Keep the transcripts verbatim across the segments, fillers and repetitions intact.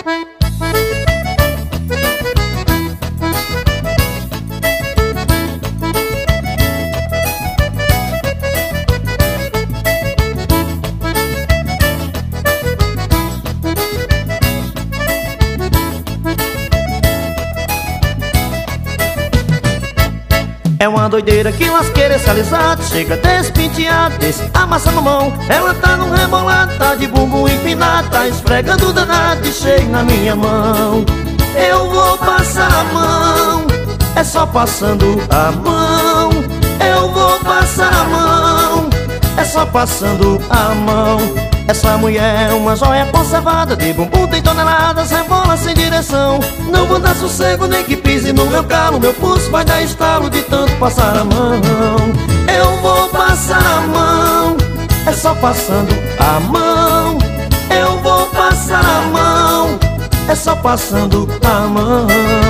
É uma doideira que lasqueira esse alisado, chega despenteado, desse amassa na mão. Ela tá num rebolado, tá de bumbum empinado, tá esfregando danado e cheio na minha mão. Eu vou passar a mão, é só passando a mão. Eu vou passar a mão, é só passando a mão. Essa mulher é uma joia conservada, de bumbum tem toneladas, rebola sem direção. Não vou dar sossego nem que pise no meu calo, meu pulso vai dar estalo de tanto passar a mão. Eu vou passar a mão, é só passando a mão. Eu vou passar a mão, é só passando a mão.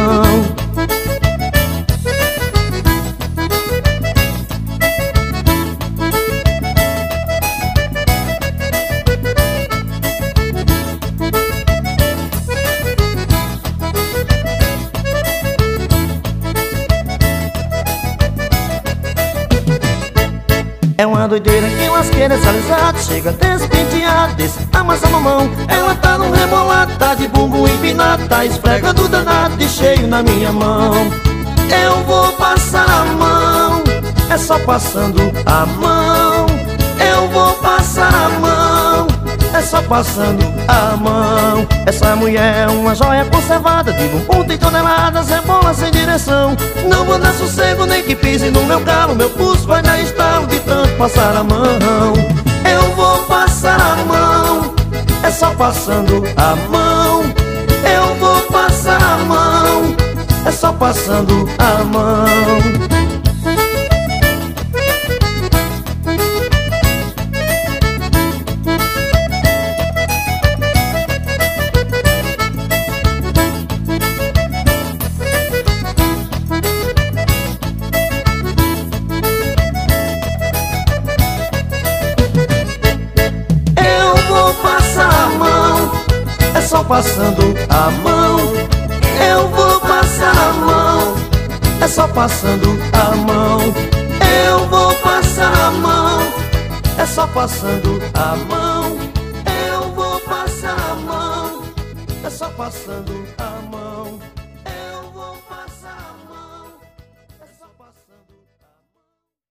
É uma doideira que lasqueira esse alisado, chega despenteado, desse amassa na mão. Ela tá num rebolado, tá de bumbum empinado, tá esfregando danado e cheio na minha mão. Eu vou passar a mão, é só passando a mão. Eu vou passar a mão, é só passando a mão. Essa mulher é uma joia conservada, de bumbum tem toneladas, rebola sem direção. Não vou dar sossego nem que pise no meu calo, meu pulso vai dar estalo de tanto passar a mão. Eu vou passar a mão, é só passando a mão. Eu vou passar a mão, é só passando a mão. É só passando a mão. Eu vou passar a mão, é só passando a mão. Eu vou passar a mão, é só passando a mão. Eu vou passar a mão, é só passando a mão.